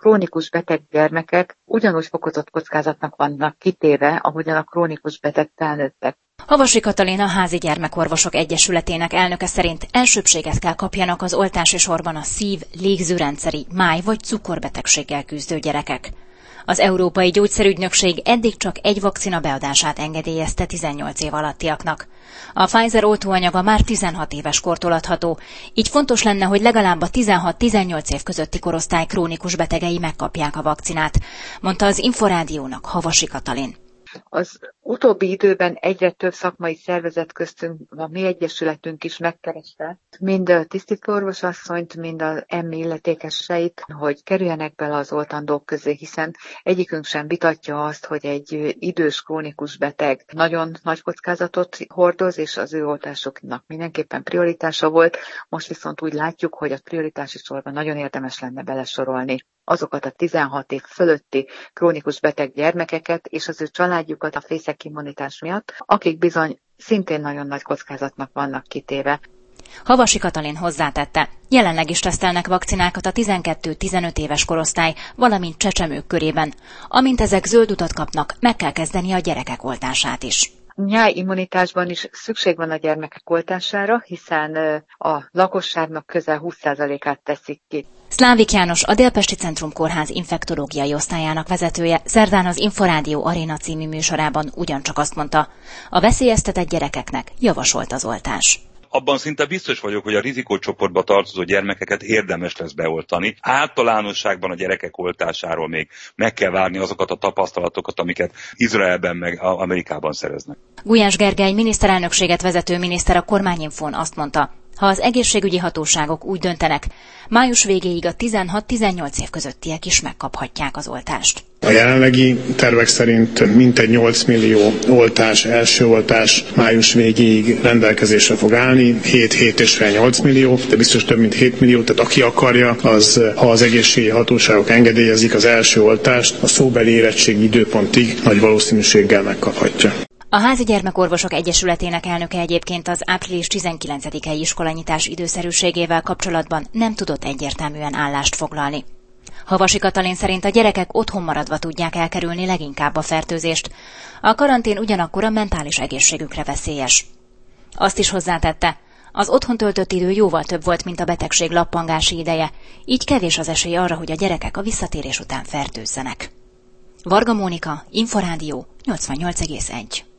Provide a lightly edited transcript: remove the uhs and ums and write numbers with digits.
krónikus beteg gyermekek ugyanúgy fokozott kockázatnak vannak kitéve, ahogyan a krónikus beteg felnőttek. Havasi Katalin, a Házi Gyermekorvosok Egyesületének elnöke szerint elsőbbséget kell kapjanak az oltási sorban a szív-, légzőrendszeri, máj- vagy cukorbetegséggel küzdő gyerekek. Az Európai Gyógyszerügynökség eddig csak egy vakcina beadását engedélyezte 18 év alattiaknak. A Pfizer oltóanyaga már 16 éves kortól adható, így fontos lenne, hogy legalább a 16-18 év közötti korosztály krónikus betegei megkapják a vakcinát, mondta az Inforádiónak Havasi Katalin. Az utóbbi időben egyre több szakmai szervezet köztünk, a mi egyesületünk is megkereste mind a tisztítóorvosasszonyt, mind az EMMI illetékeseit, hogy kerüljenek bele az oltandók közé, hiszen egyikünk sem vitatja azt, hogy egy idős krónikus beteg nagyon nagy kockázatot hordoz, és az ő oltásoknak mindenképpen prioritása volt. Most viszont úgy látjuk, hogy a prioritási sorban nagyon érdemes lenne belesorolni azokat a 16 év fölötti krónikus beteg gyermekeket és az ő családjukat a fészekimmunitás miatt, akik bizony szintén nagyon nagy kockázatnak vannak kitéve. Havasi Katalin hozzátette, jelenleg is tesztelnek vakcinákat a 12-15 éves korosztály, valamint csecsemők körében. Amint ezek zöld utat kapnak, meg kell kezdeni a gyerekek oltását is. Nyájimmunitásban is szükség van a gyermekek oltására, hiszen a lakosságnak közel 20%-át teszik ki. Szlávik János, a Délpesti Centrum Kórház infektológiai osztályának vezetője szerdán az Inforádió Aréna című műsorában ugyancsak azt mondta, a veszélyeztetett gyerekeknek javasolt az oltás. Abban szinte biztos vagyok, hogy a rizikócsoportba tartozó gyermekeket érdemes lesz beoltani. Általánosságban a gyerekek oltásáról még meg kell várni azokat a tapasztalatokat, amiket Izraelben meg Amerikában szereznek. Gulyás Gergely miniszterelnökséget vezető miniszter a Kormányinfón azt mondta, ha az egészségügyi hatóságok úgy döntenek, május végéig a 16-18 év közöttiek is megkaphatják az oltást. A jelenlegi tervek szerint mintegy 8 millió oltás, első oltás május végéig rendelkezésre fog állni, 7-7,5-8 millió, de biztos több mint 7 millió, tehát aki akarja, az, ha az egészségügyi hatóságok engedelyezik az első oltást, a szóbeli érettségi időpontig nagy valószínűséggel megkaphatja. A Házi Gyermekorvosok Egyesületének elnöke egyébként az április 19-i iskolanyitás időszerűségével kapcsolatban nem tudott egyértelműen állást foglalni. Havasi Katalin szerint a gyerekek otthon maradva tudják elkerülni leginkább a fertőzést. A karantén ugyanakkor a mentális egészségükre veszélyes. Azt is hozzátette, az otthon töltött idő jóval több volt, mint a betegség lappangási ideje, így kevés az esély arra, hogy a gyerekek a visszatérés után fertőzzenek. Varga Mónika, Inforádió 88,1.